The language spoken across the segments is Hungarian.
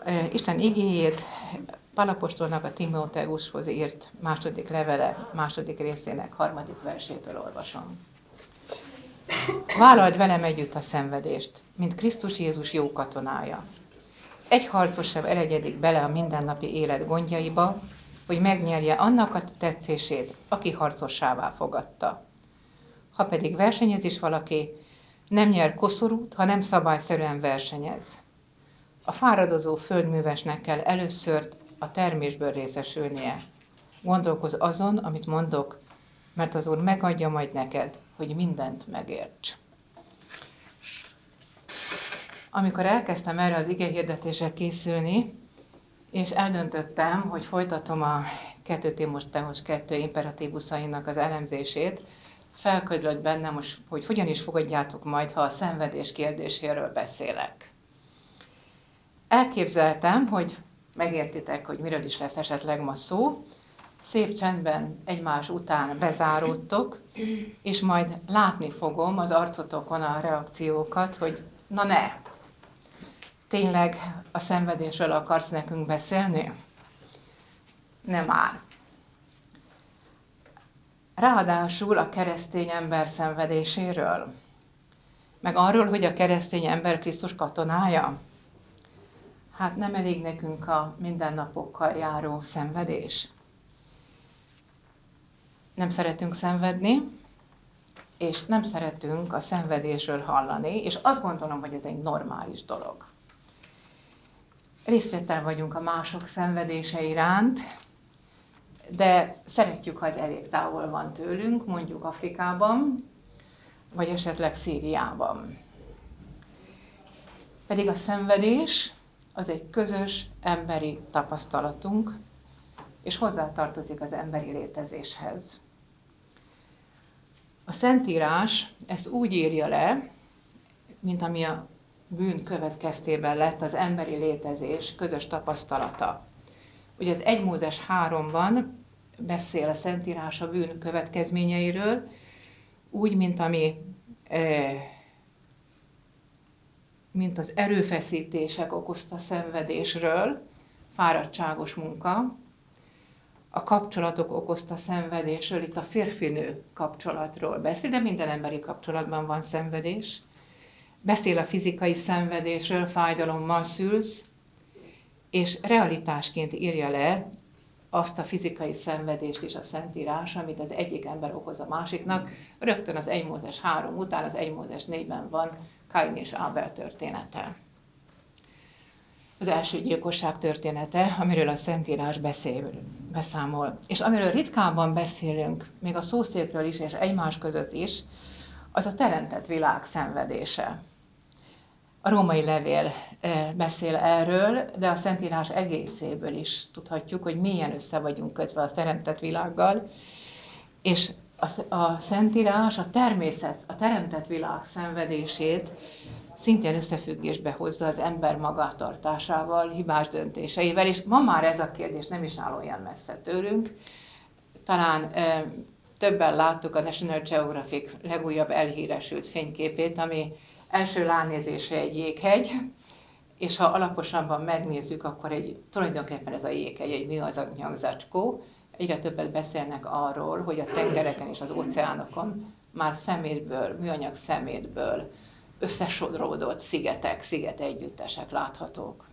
Isten igéjét Pál apostolnak a Timóteushoz írt második levele, második részének 3. versétől olvasom. Vállald velem együtt a szenvedést, mint Krisztus Jézus jó katonája. Egy harcos sem elegyedik bele a mindennapi élet gondjaiba, hogy megnyerje annak a tetszését, aki harcossává fogadta. Ha pedig versenyez is valaki, nem nyer koszorút, ha nem szabályszerűen versenyez. A fáradozó földművesnek kell először a termésből részesülnie. Gondolkozz azon, amit mondok, mert az Úr megadja majd neked, hogy mindent megérts. Amikor elkezdtem erre az igehirdetésre készülni, és eldöntöttem, hogy folytatom a 2 Timóteus 2 imperatívuszainak az elemzését, felködlött bennem, hogy hogyan is fogadjátok majd, ha a szenvedés kérdéséről beszélek. Elképzeltem, hogy megértitek, hogy miről is lesz esetleg ma szó, szép csendben egymás után bezáródtok, és majd látni fogom az arcotokon a reakciókat, hogy na ne, tényleg a szenvedésről akarsz nekünk beszélni? Nem már. Ráadásul a keresztény ember szenvedéséről, meg arról, hogy a keresztény ember Krisztus katonája. Hát nem elég nekünk a mindennapokkal járó szenvedés. Nem szeretünk szenvedni, és nem szeretünk a szenvedésről hallani, és azt gondolom, hogy ez egy normális dolog. Részvétel vagyunk a mások szenvedése iránt, de szeretjük, ha ez elég távol van tőlünk, mondjuk Afrikában, vagy esetleg Szíriában. Pedig a szenvedés az egy közös emberi tapasztalatunk, és hozzátartozik az emberi létezéshez. A Szentírás ezt úgy írja le, mint ami a bűn következtében lett az emberi létezés közös tapasztalata. Ugye az 1 Mózes 3-ban beszél a Szentírás a bűn következményeiről, úgy, mint az erőfeszítések okozta szenvedésről, fáradtságos munka, a kapcsolatok okozta szenvedésről, itt a férfi-nő kapcsolatról beszél, de minden emberi kapcsolatban van szenvedés. Beszél a fizikai szenvedésről, fájdalommal szülsz, és realitásként írja le azt a fizikai szenvedést is a Szentírás, amit az egyik ember okoz a másiknak. Rögtön az 1 Mózes 3 után, az 1 Mózes 4-ben van Káin és Ábel története. Az első gyilkosság története, amiről a Szentírás beszámol. És amiről ritkában beszélünk, még a szószékről is, és egymás között is, az a teremtett világ szenvedése. A római levél beszél erről, de a Szentírás egészéből is tudhatjuk, hogy mélyen össze vagyunk kötve a teremtett világgal, és a Szentírás a természet, a teremtett világ szenvedését szintén összefüggésbe hozza az ember magatartásával, hibás döntéseivel, és ma már ez a kérdés nem is áll olyan messze tőlünk. Talán többen láttuk a National Geographic legújabb elhíresült fényképét, ami első ránézésre egy jéghegy, és ha alaposabban megnézzük, akkor tulajdonképpen ez a jéghegy egy műanyag nyakzacskó. Egyre többet beszélnek arról, hogy a tengereken és az óceánokon már szemétből, műanyag szemétből összesodródott sziget együttesek láthatók.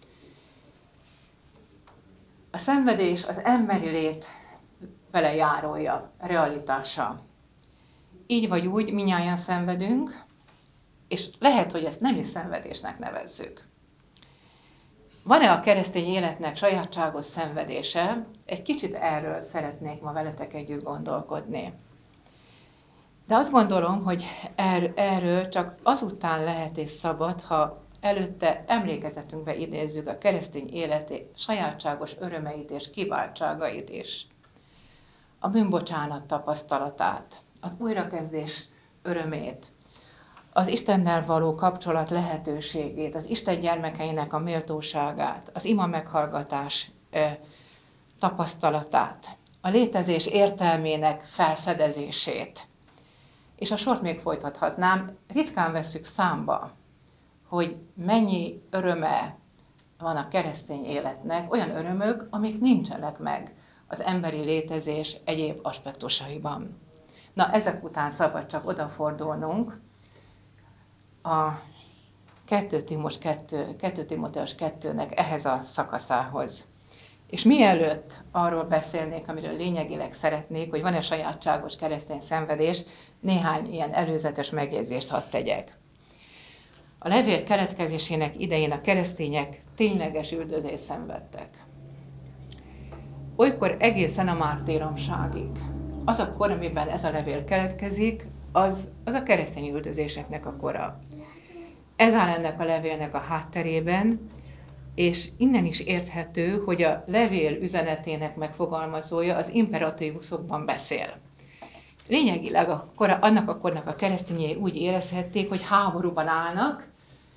A szenvedés az emberi lét vele járója, realitása. Így vagy úgy mindnyájan szenvedünk, és lehet, hogy ezt nem is szenvedésnek nevezzük. Van-e a keresztény életnek sajátságos szenvedése? Egy kicsit erről szeretnék ma veletek együtt gondolkodni. De azt gondolom, hogy erről csak azután lehet és szabad, ha előtte emlékezetünkbe idézzük a keresztény életé sajátságos örömeit és kiváltságait is. A bűnbocsánat tapasztalatát, az újrakezdés örömét, az Istennel való kapcsolat lehetőségét, az Isten gyermekeinek a méltóságát, az ima meghallgatás tapasztalatát, a létezés értelmének felfedezését. És a sort még folytathatnám, ritkán vesszük számba, hogy mennyi öröme, van a keresztény életnek olyan örömök, amik nincsenek meg az emberi létezés egyéb aspektusaiban. Na, ezek után szabad csak odafordulnunk a 2 Timóteus 2-nek ehhez a szakaszához. És mielőtt arról beszélnék, amiről lényegileg szeretnék, hogy van-e sajátságos keresztény szenvedés, néhány ilyen előzetes megjegyzést hadd tegyek. A levél keletkezésének idején a keresztények tényleges üldözést szenvedtek. Olykor egészen a mártíromságig. Az a kor, amiben ez a levél keletkezik, az a keresztény üldözéseknek a kora. Ez áll ennek a levélnek a hátterében, és innen is érthető, hogy a levél üzenetének megfogalmazója az imperatívuszokban beszél. Lényegileg annak a kornak a keresztényei úgy érezhették, hogy háborúban állnak,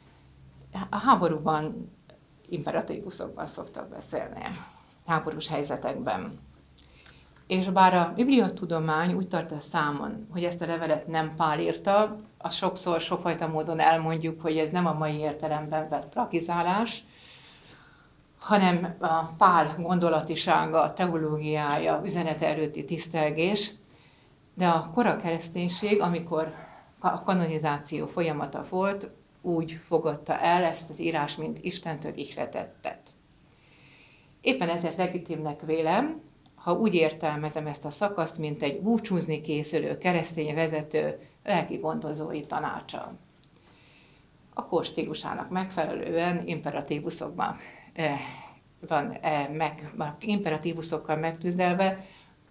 a háborúban imperatívuszokban szoktak beszélni, háborús helyzetekben. És bár a bibliatudomány úgy tartja számon, hogy ezt a levelet nem Pál írta, azt sokszor, sokfajta módon elmondjuk, hogy ez nem a mai értelemben vett plagizálás, hanem a Pál gondolatisága, teológiája, üzenete előtti tisztelgés, de a kora kereszténység, amikor a kanonizáció folyamata volt, úgy fogadta el ezt az írás, mint Istentől ihletettet. Éppen ezért legitimnek vélem, ha úgy értelmezem ezt a szakaszt, mint egy búcsúzni készülő keresztény vezető lelki gondozói tanácsa. A kor stílusának megfelelően imperatívuszokban van imperatívuszokkal megtűzdelve.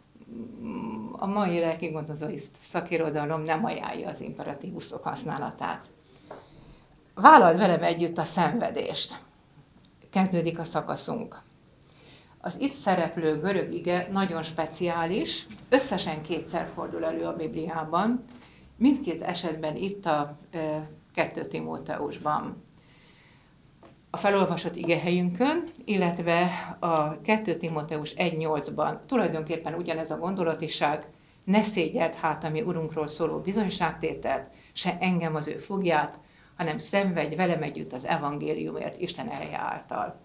A mai lelki gondozói szakirodalom nem ajánlja az imperatívuszok használatát. Vállald velem együtt a szenvedést. Kezdődik a szakaszunk. Az itt szereplő görög ige nagyon speciális, összesen 2-szer fordul elő a Bibliában, mindkét esetben itt a 2 Timóteusban. A felolvasott igehelyünkön, illetve a 2 Timóteus 1.8-ban tulajdonképpen ugyanez a gondolatiság, ne szégyeld hát a mi Urunkról szóló bizonyságtételt, se engem az ő fogját, hanem szenvedj velem együtt az evangéliumért Isten ereje által.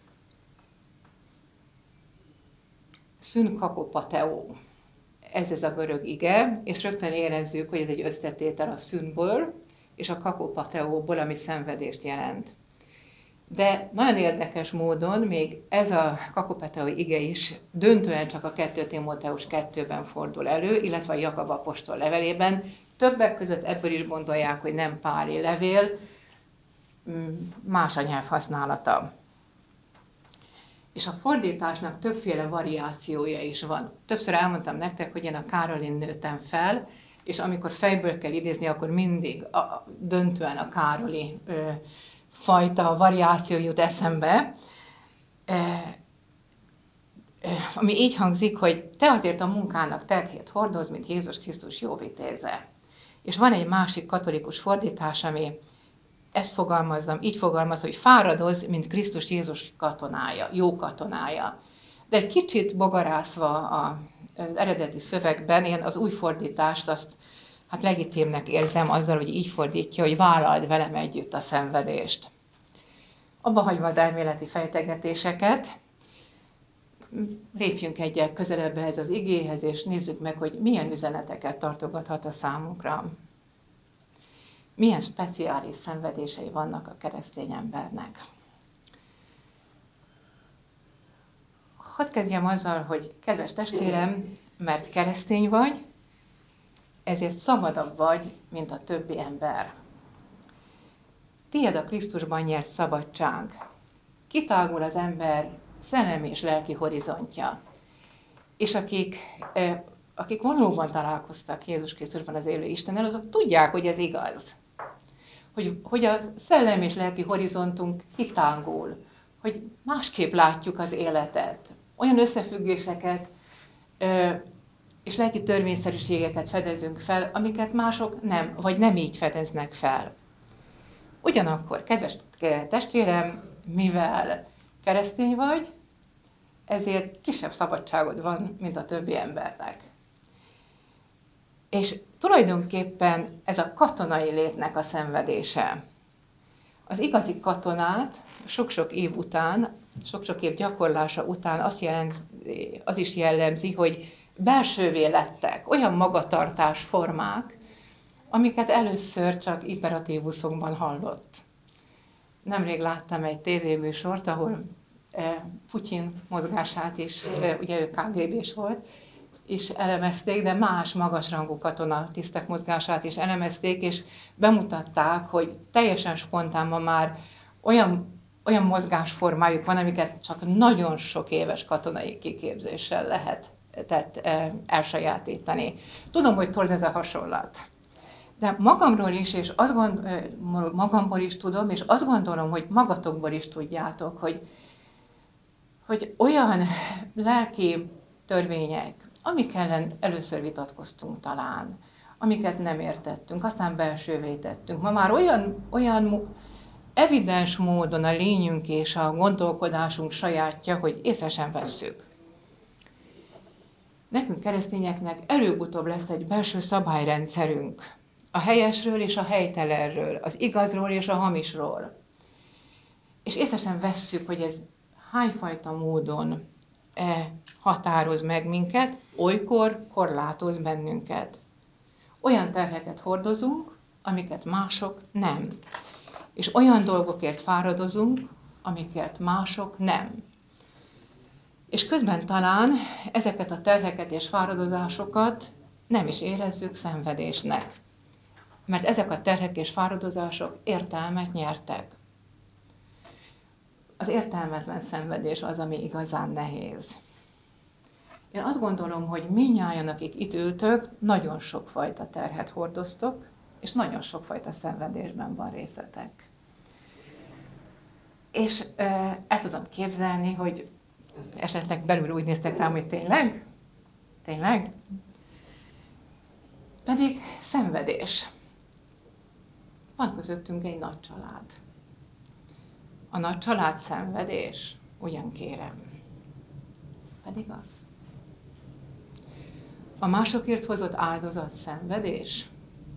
Szünkakopateo. Ez a görög ige, és rögtön érezzük, hogy ez egy összetétel a szűnből és a kakopateóból, ami szenvedést jelent. De nagyon érdekes módon még ez a kakopateó ige is döntően csak a 2 Timóteus 2-ben fordul elő, illetve a Jakab apostol levelében. Többek között ebből is gondolják, hogy nem páli levél, más a nyelvhasználata. És a fordításnak többféle variációja is van. Többször elmondtam nektek, hogy én a Károlin nőttem fel, és amikor fejből kell idézni, akkor mindig döntően a Károli fajta variáció jut eszembe, ami így hangzik, hogy te azért a munkának terhét hordoz, mint Jézus Krisztus jó vitéze. És van egy másik katolikus fordítás, ami így fogalmaz, hogy fáradoz, mint Krisztus Jézus katonája, jó katonája. De egy kicsit bogarászva az eredeti szövegben, én az új fordítást azt legitimnek érzem azzal, hogy így fordítja, hogy vállald velem együtt a szenvedést. Abba hagyva az elméleti fejtegetéseket, lépjünk egyel közelebb ehhez az igéhez, és nézzük meg, hogy milyen üzeneteket tartogathat a számunkra. Milyen speciális szenvedései vannak a keresztény embernek. Hadd kezdjem azzal, hogy kedves testvérem, mert keresztény vagy, ezért szabadabb vagy, mint a többi ember. Tied a Krisztusban nyert szabadság. Kitágul az ember szellemi és lelki horizontja. És akik valóban találkoztak Jézus Krisztusban az élő Istennel, azok tudják, hogy ez igaz. Hogy a szellemi és lelki horizontunk kitágul, hogy másképp látjuk az életet. Olyan összefüggéseket és lelki törvényszerűségeket fedezünk fel, amiket mások nem, vagy nem így fedeznek fel. Ugyanakkor, kedves testvérem, mivel keresztény vagy, ezért kisebb szabadságod van, mint a többi embernek. És tulajdonképpen ez a katonai létnek a szenvedése. Az igazi katonát sok-sok év után, sok-sok év gyakorlása után az is jellemzi, hogy belsővé lettek olyan magatartásformák, amiket először csak imperatívuszokban hallott. Nemrég láttam egy tévéműsort, ahol Putyin mozgását is, ugye ő KGB-s volt, és elemezték, de más magasrangú katonatisztek mozgását is elemezték, és bemutatták, hogy teljesen spontán ma már olyan mozgásformájuk van, amiket csak nagyon sok éves katonai kiképzéssel lehetett elsajátítani. Tudom, hogy torz ez a hasonlat. De magamról is, és magamból is tudom, és azt gondolom, hogy magatokból is tudjátok, hogy olyan lelki törvények, amik ellen először vitatkoztunk talán, amiket nem értettünk, aztán belsővé tettünk. Ma már olyan evidens módon a lényünk és a gondolkodásunk sajátja, hogy észre sem vesszük. Nekünk keresztényeknek előbb-utóbb lesz egy belső szabályrendszerünk. A helyesről és a helytelenről, az igazról és a hamisról. És észre sem vesszük, hogy ez hányfajta módon határoz meg minket, olykor korlátoz bennünket. Olyan terheket hordozunk, amiket mások nem. És olyan dolgokért fáradozunk, amikért mások nem. És közben talán ezeket a terheket és fáradozásokat nem is érezzük szenvedésnek. Mert ezek a terhek és fáradozások értelmet nyertek. Az értelmetlen szenvedés az, ami igazán nehéz. Én azt gondolom, hogy mindnyájan, akik itt ültök, nagyon sokfajta terhet hordoztok, és nagyon sokfajta szenvedésben van részetek. És el tudom képzelni, hogy esetleg belül úgy néztek rám, hogy tényleg? Tényleg? Pedig szenvedés. Van közöttünk egy nagy család. A nagy család szenvedés? Ugyan kérem. Pedig az. A másokért hozott áldozat szenvedés?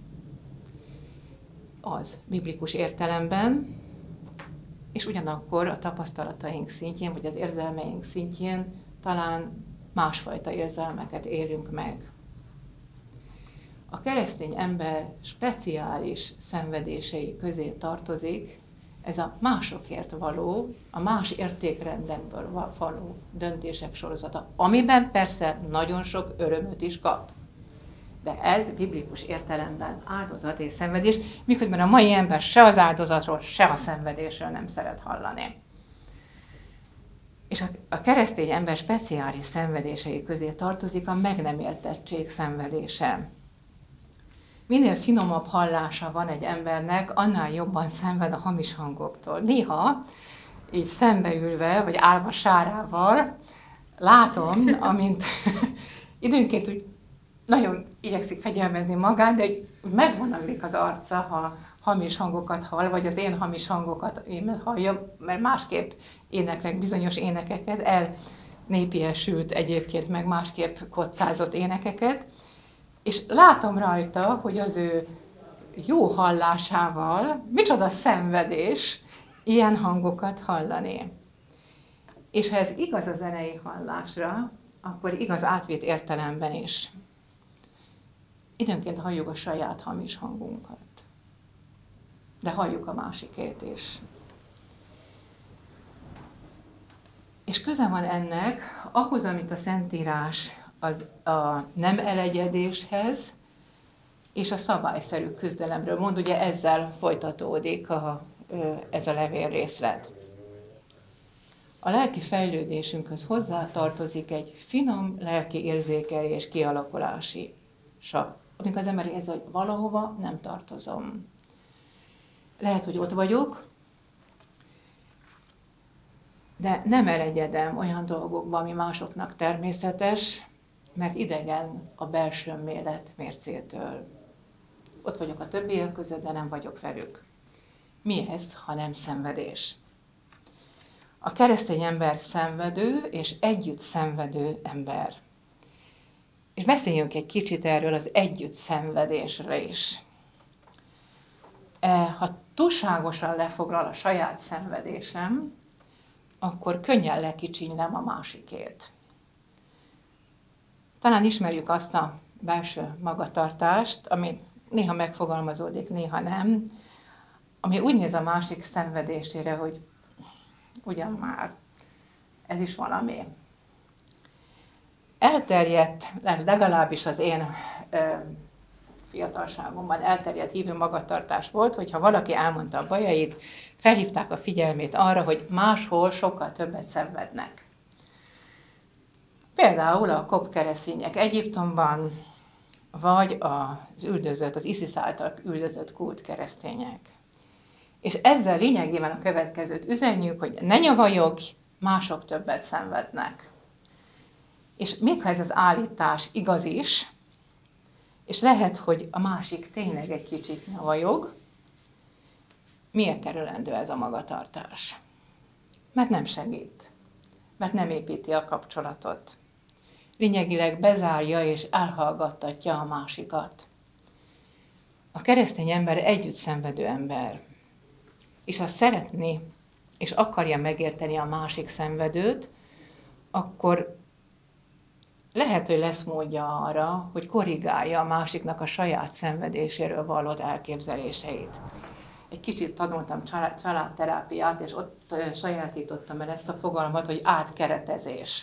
Az, biblikus értelemben, és ugyanakkor a tapasztalataink szintjén, vagy az érzelmeink szintjén talán másfajta érzelmeket élünk meg. A keresztény ember speciális szenvedései közé tartozik ez a másokért való, a más értékrendekből való döntések sorozata, amiben persze nagyon sok örömöt is kap. De ez biblikus értelemben áldozat és szenvedés, miközben a mai ember se az áldozatról, se a szenvedésről nem szeret hallani. És a keresztény ember speciális szenvedései közé tartozik a meg nem értettség szenvedése. Minél finomabb hallása van egy embernek, annál jobban szenved a hamis hangoktól. Néha, így szembeülve, vagy állva sárával, látom, amint időnként úgy nagyon igyekszik fegyelmezni magát, de úgy megvonalik az arca, ha hamis hangokat hall, vagy az én hamis hangokat én halljam, mert másképp éneklek bizonyos énekeket, elnépiesült egyébként, meg másképp kottázott énekeket, és látom rajta, hogy az ő jó hallásával micsoda szenvedés ilyen hangokat hallani. És ha ez igaz a zenei hallásra, akkor igaz átvitt értelemben is. Időnként halljuk a saját hamis hangunkat, de halljuk a másikét is. És köze van ennek ahhoz, amit a Szentírás a nem elegyedéshez és a szabályszerű küzdelemről mond, ugye ezzel folytatódik ez a levélrészlet. A lelki fejlődésünkhöz hozzátartozik egy finom lelki érzékelés kialakulási sav. Amikor az ember érzi, hogy valahova nem tartozom. Lehet, hogy ott vagyok, de nem elegyedem olyan dolgokba, ami másoknak természetes, mert idegen a belső mélet mércétől. Ott vagyok a többiek között, de nem vagyok velük. Mi ez, ha nem szenvedés? A keresztény ember szenvedő és együtt szenvedő ember. És beszéljünk egy kicsit erről az együtt szenvedésre is. Ha túlságosan lefoglal a saját szenvedésem, akkor könnyen lekicsinylem a másikét. Talán ismerjük azt a belső magatartást, ami néha megfogalmazódik, néha nem, ami úgy néz a másik szenvedésére, hogy ugyan már, ez is valami. Elterjedt, legalábbis az én fiatalságomban elterjedt hívő magatartás volt, hogyha valaki elmondta a bajait, felhívták a figyelmét arra, hogy máshol sokkal többet szenvednek. Például a kopt keresztények Egyiptomban, vagy az ISIS által üldözött kult keresztények. És ezzel lényegében a következőt üzenjük, hogy ne nyavajogj, mások többet szenvednek. És még ha ez az állítás igaz is, és lehet, hogy a másik tényleg egy kicsit nyavajog, miért kerülendő ez a magatartás? Mert nem segít, mert nem építi a kapcsolatot. Lényegileg bezárja és elhallgattatja a másikat. A keresztény ember együtt szenvedő ember, és ha szeretné és akarja megérteni a másik szenvedőt, akkor lehet, hogy lesz módja arra, hogy korrigálja a másiknak a saját szenvedéséről vallott elképzeléseit. Egy kicsit tanultam családterápiát, és ott sajátítottam el ezt a fogalmat, hogy átkeretezés.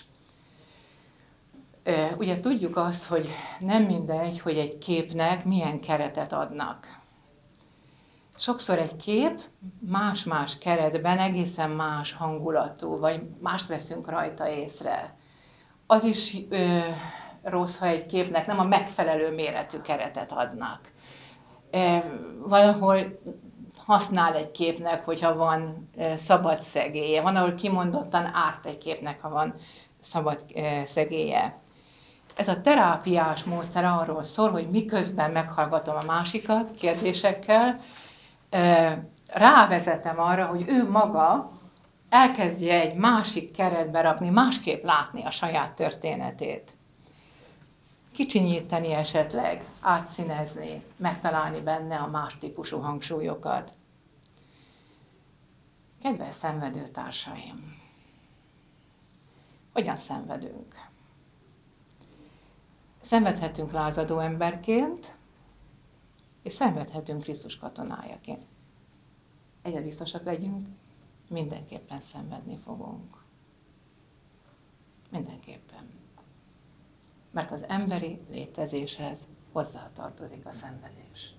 Ugye tudjuk azt, hogy nem mindegy, hogy egy képnek milyen keretet adnak. Sokszor egy kép más-más keretben egészen más hangulatú, vagy mást veszünk rajta észre. Az is rossz, ha egy képnek nem a megfelelő méretű keretet adnak. Valahol használ egy képnek, hogyha van szabad szegélye. Van, ahol kimondottan árt egy képnek, ha van szabad szegélye. Ez a terápiás módszer arról szól, hogy miközben meghallgatom a másikat kérdésekkel, rávezetem arra, hogy ő maga elkezdje egy másik keretbe rakni, másképp látni a saját történetét. Kicsinyíteni esetleg, átszínezni, megtalálni benne a más típusú hangsúlyokat. Kedves szenvedőtársaim! Hogyan szenvedünk? Szenvedhetünk lázadó emberként, és szenvedhetünk Krisztus katonájaként. Egyre biztosak legyünk, mindenképpen szenvedni fogunk. Mindenképpen. Mert az emberi létezéshez hozzátartozik a szenvedés.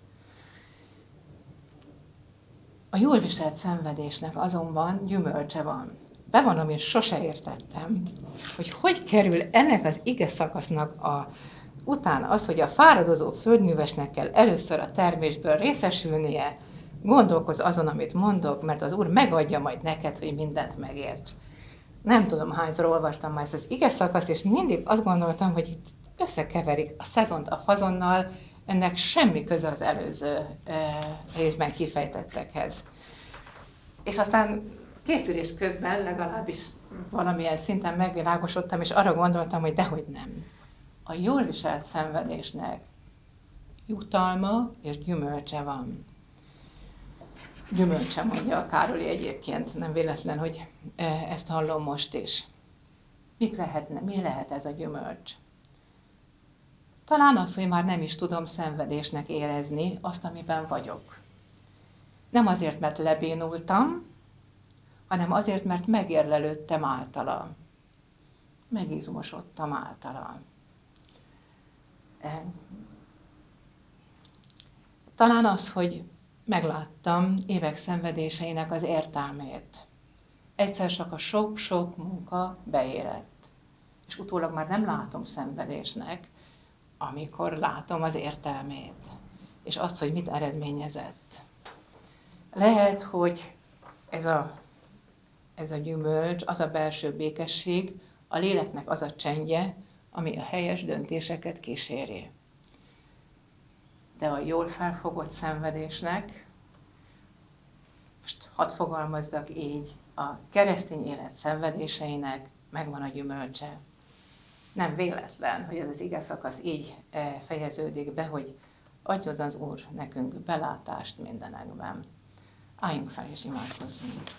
A jól viselt szenvedésnek azonban gyümölcse van. Bevallom, én sose értettem, hogy kerül ennek az ige szakasznak utána az, hogy a fáradozó földművesnek kell először a termésből részesülnie, gondolkozz azon, amit mondok, mert az Úr megadja majd neked, hogy mindent megérts. Nem tudom, hányszor olvastam már ezt az ige szakaszt, és mindig azt gondoltam, hogy itt összekeverik a szezont a fazonnal, ennek semmi köze az előző részben kifejtettekhez. És aztán készülés közben legalábbis valamilyen szinten megvilágosodtam, és arra gondoltam, hogy dehogy nem. A jól viselt szenvedésnek jutalma és gyümölcse van. Gyümölcse, mondja a Károli egyébként, nem véletlen, hogy ezt hallom most is. Mi lehet ez a gyümölcs? Talán az, hogy már nem is tudom szenvedésnek érezni azt, amiben vagyok. Nem azért, mert lebénultam, hanem azért, mert megérlelődtem általa. Megizmosodtam általa. Talán az, hogy megláttam évek szenvedéseinek az értelmét. Egyszer csak a sok-sok munka beérett. És utólag már nem látom szenvedésnek, amikor látom az értelmét. És azt, hogy mit eredményezett. Lehet, hogy ez a gyümölcs, az a belső békesség, a léleknek az a csendje, ami a helyes döntéseket kíséri. De a jól felfogott szenvedésnek, most hadd fogalmazzak így, a keresztény élet szenvedéseinek megvan a gyümölcse. Nem véletlen, hogy ez az ige szakasz így fejeződik be, hogy adjon az Úr nekünk belátást mindenekben. Álljunk fel és imádkozzunk.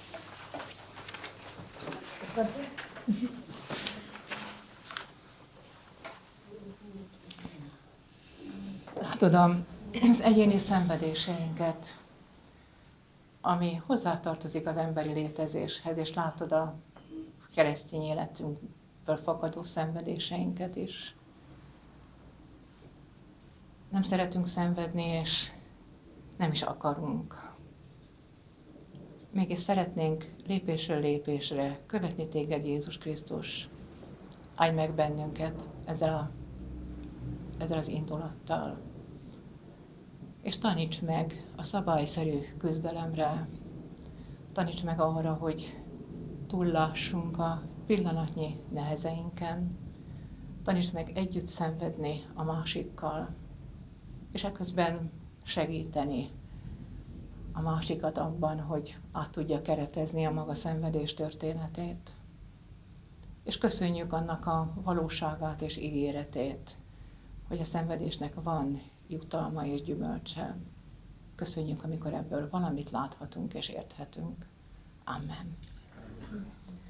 Látod az egyéni szenvedéseinket, ami hozzátartozik az emberi létezéshez, és látod a keresztény életünkből fakadó szenvedéseinket is. Nem szeretünk szenvedni, és nem is akarunk. Mégis szeretnénk lépésről lépésre követni téged, Jézus Krisztus. Áldj meg bennünket ezzel az indulattal. És taníts meg a szabályszerű küzdelemre. Taníts meg arra, hogy túllássunk a pillanatnyi nehezeinken. Taníts meg együtt szenvedni a másikkal, és eközben segíteni a másikat abban, hogy át tudja keretezni a maga szenvedés történetét. És köszönjük annak a valóságát és ígéretét, hogy a szenvedésnek van jutalma és gyümölcse. Köszönjük, amikor ebből valamit láthatunk és érthetünk. Amen.